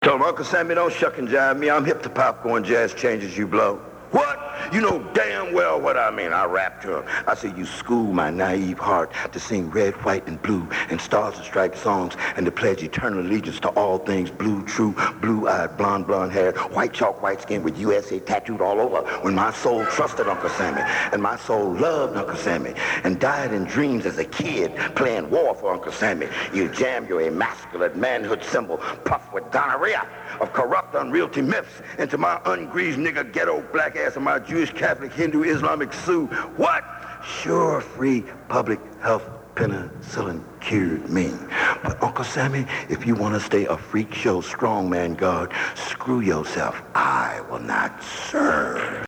Told him, Uncle Sammy, don't shuck and jive me. I'm hip to popcorn jazz changes you blow. What? You know damn well what I mean. I rapped to him. I said, you school my naive heart to sing red, white, and blue and stars and striped songs and to pledge eternal allegiance to all things blue, true, blue-eyed, blonde hair, white chalk, white skin with USA tattooed all over when my soul trusted Uncle Sammy and my soul loved Uncle Sammy and died in dreams as a kid playing war for Uncle Sammy. You jam your emasculate manhood symbol puffed with gonorrhea of corrupt unrealty myths into my ungreased nigger ghetto black ass and my Jewish, Catholic, Hindu, Islamic Sioux. What? Sure, free public health penicillin cured me. But Uncle Sammy, if you want to stay a freak show strongman god, screw yourself. I will not serve.